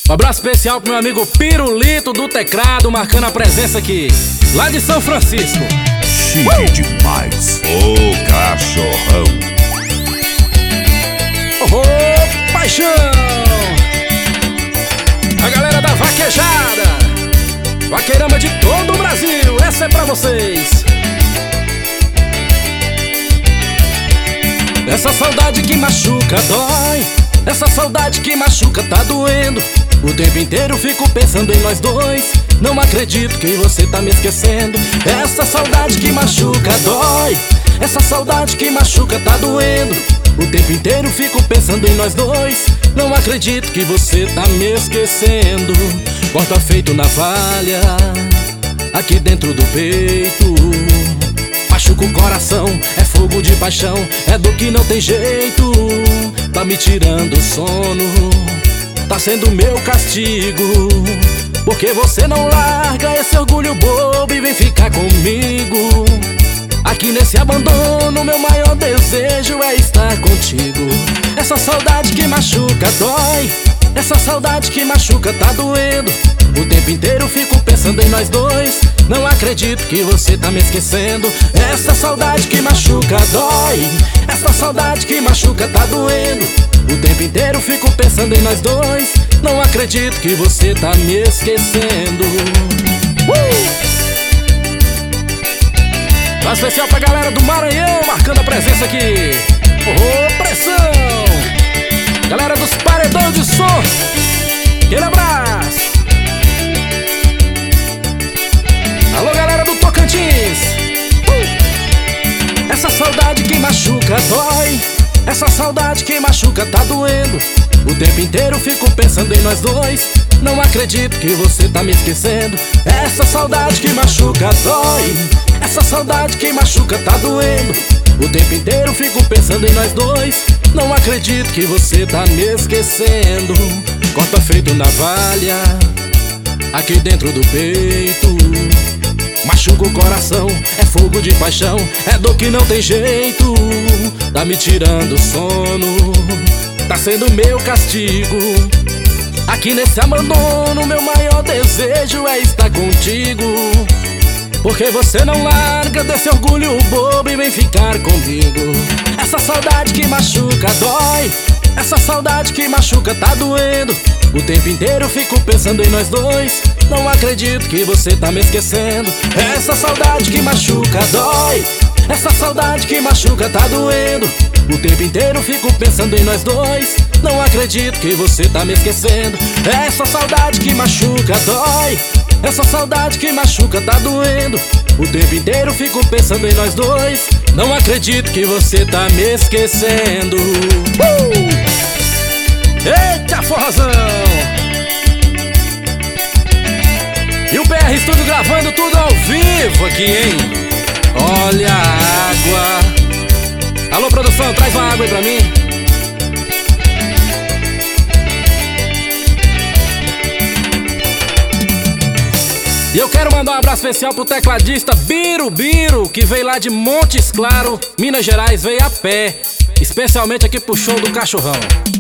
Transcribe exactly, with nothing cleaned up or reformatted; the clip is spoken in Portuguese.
Um abraço especial pro meu amigo Pirulito do Teclado, marcando a presença aqui, lá de São Francisco. Chique uh! demais, ô oh, cachorrão. Oh, paixão! A galera da vaquejada, vaqueirama de todo o Brasil, essa é pra vocês. Essa saudade que machuca dói, essa saudade que machuca tá doendo. O tempo inteiro fico pensando em nós dois, não acredito que você tá me esquecendo. Essa saudade que machuca dói, essa saudade que machuca tá doendo. O tempo inteiro fico pensando em nós dois, não acredito que você tá me esquecendo. Corta feito navalha, aqui dentro do peito, machuca o coração, é fogo de paixão, é do que não tem jeito. Tá me tirando o sono, tá sendo meu castigo, porque você não larga esse orgulho bobo e vem ficar comigo. Aqui nesse abandono, meu maior desejo é estar contigo. Essa saudade que machuca dói, essa saudade que machuca tá doendo. O tempo inteiro fico pensando em nós dois, não acredito que você tá me esquecendo. Essa saudade que machuca dói, essa saudade que machuca tá doendo. O tempo inteiro fico pensando em nós dois, não acredito que você tá me esquecendo. uh! Tá especial pra galera do Maranhão, marcando a presença aqui. Oh, pressão! Galera dos paredões de som, aquele abraço. Alô, galera do Tocantins. uh! Essa saudade que machuca dói, essa saudade que machuca tá doendo. O tempo inteiro fico pensando em nós dois, não acredito que você tá me esquecendo. Essa saudade que machuca dói, essa saudade que machuca tá doendo. O tempo inteiro fico pensando em nós dois, não acredito que você tá me esquecendo. Corta feito navalha, aqui dentro do peito, machuca o coração, é fogo de paixão, é dor que não tem jeito. Tá me tirando o sono, tá sendo meu castigo. Aqui nesse abandono, meu maior desejo é estar contigo, porque você não larga desse orgulho bobo e vem ficar comigo. Essa saudade que machuca dói, essa saudade que machuca tá doendo. O tempo inteiro fico pensando em nós dois, não acredito que você tá me esquecendo. Essa saudade que machuca dói, essa saudade que machuca tá doendo. O tempo inteiro fico pensando em nós dois, não acredito que você tá me esquecendo. Essa saudade que machuca dói, essa saudade que machuca tá doendo. O tempo inteiro fico pensando em nós dois, não acredito que você tá me esquecendo. uh! Eita forrozão! E o P R Studio gravando tudo ao vivo aqui, hein? Olha a água. Alô, produção, traz uma água aí pra mim. E eu quero mandar um abraço especial pro tecladista Birubiru, que veio lá de Montes Claros, Minas Gerais, veio a pé, especialmente aqui pro show do Cachorrão.